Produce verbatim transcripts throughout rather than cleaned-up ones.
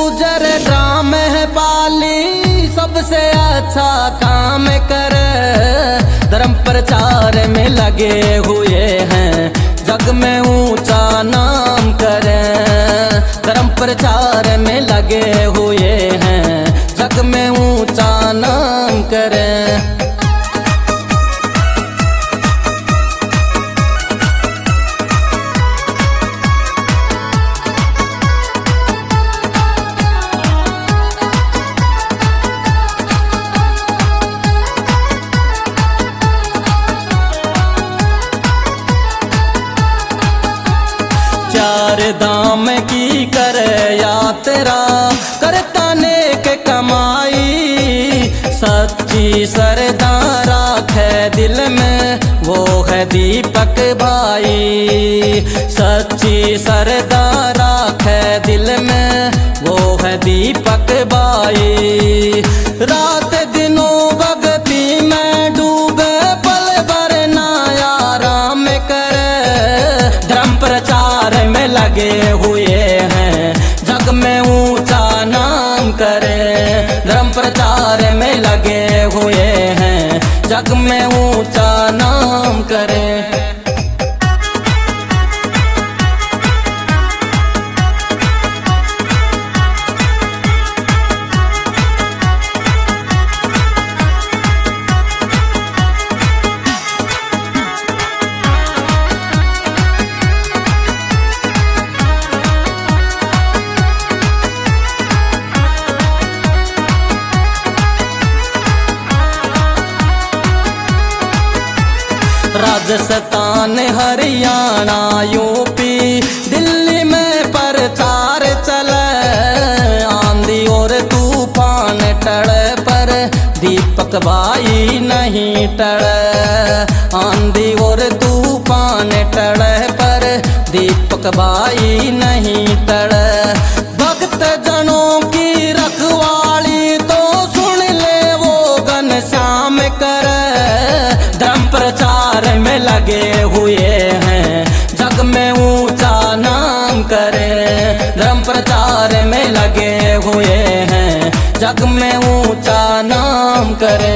गुजर ग्राम है पाली सबसे अच्छा काम करे, धर्म प्रचार में लगे हुए हैं जग में ऊंचा नाम करे। धर्म प्रचार में लगे हुए हैं जग में ऊंचा नाम करे। चार धाम की करे यात्रा करता नेक कमाई, सच्ची श्रद्धा राखे दिल में वो है दीपक भाई। सच्ची श्रद्धा राखे दिल में वो है दीपक भाई। रात दिनों भक्ति में डूबे पल भर ना आराम करे, धर्म प्रचार में लगे हुए हैं जग में ऊंचा नाम करे। धर्म प्रचार में लगे हुए हैं जग में ऊंचा नाम करे। राजस्थान हरियाणा यूपी दिल्ली में प्रचार चले, आंधी और तूफान टड़े पर दीपक भाई नहीं टड़े। आंधी और तूफान टड़े पर दीपक भाई नहीं टड़े। भक्त जनों की रखवाली तो सुन ले वो घनश्याम करे, धर्म प्रचार में लगे हुए हैं जग में ऊंचा नाम करे। धर्म प्रचार में लगे हुए हैं जग में ऊंचा नाम करे।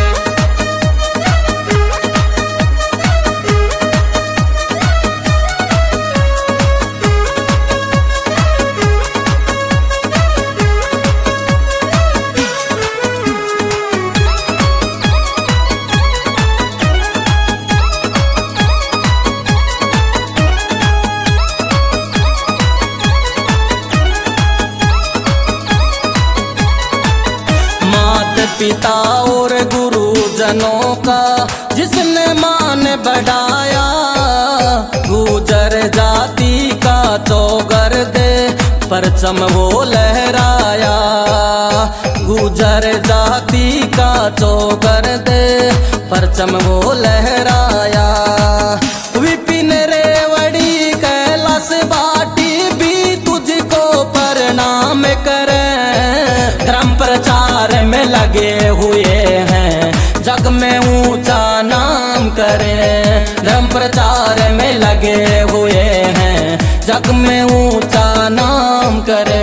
पिता और गुरुजनों का जिसने मान बढ़ाया, गुजर जाति का चौगर दे परचम वो लहराया। गुजर जाति का चौगर दे परचम वो लहराया। विपिन रेवड़ी कैलाश बाटी भी तुझको प्रणाम करे, धर्म प्रचार में लगे हुए हैं जग में ऊंचा नाम करे। धर्म प्रचार में लगे हुए हैं जग में ऊंचा नाम करे।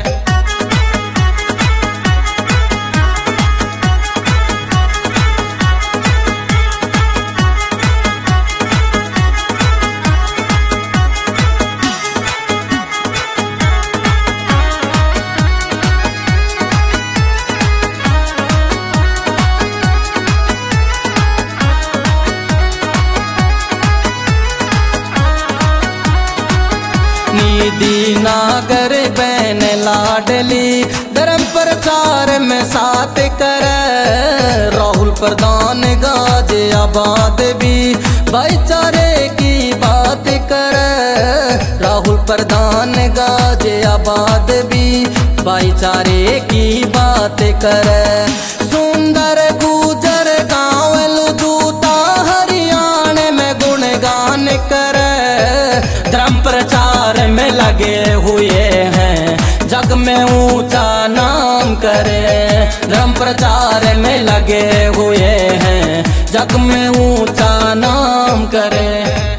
दीनागर बहन लाडली धर्म प्रचार में साथ करे। राहुल प्रधान गाजे आबाद भी भाईचारे की बात करे। राहुल प्रधान गाजे आबाद भी भाईचारे की बात करे। सुंदर गुजर गाँव लुजूता हरियाणा में गुणगान करे, धर्म प्रचार में लगे हुए हैं जग में ऊंचा नाम करे। धर्म प्रचार में लगे हुए हैं जग में ऊंचा नाम करे।